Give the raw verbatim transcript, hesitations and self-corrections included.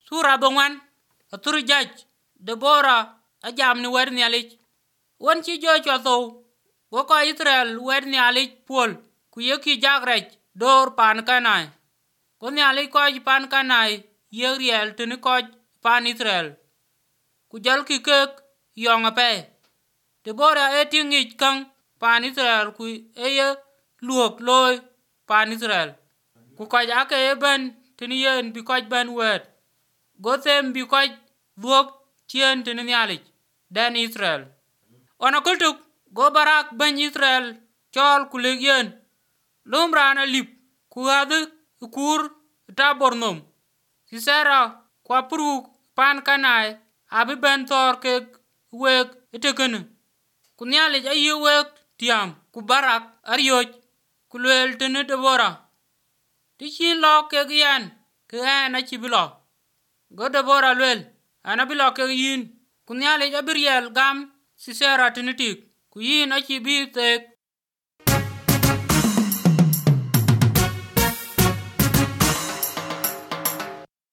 Sura bongwan aturu jaj Debora ajam ni wer ni alich. Won chi jo cho tho go ko Israel wer ni alich pol ku yeki jagrech dor pan kanai. Ko ni alich ko pan kanai yeriel tini ko pan Israel. Ku jal ki kek yong ape. Debora etingich kang pan Israel ku eye luok loy pan Israel. Ku ko ake eben tini yen bi ko ben wet. Go them bi ko luok chien tini ni alich den Israel. Ona kultuk go barak ben Israel chol kulegyen lum rana lip ku adu kur tabornom Sisera kwa puru pan kanai abi ben thor ke wek etekene kunyali ayi wek tiam ku barak arioj kulwel tene Debora tichin lo ke gian ke ana chibilo go Debora lwel ana bilo ke yin kunyali abiriel gam Sisera tinitik ku yin achi bi tek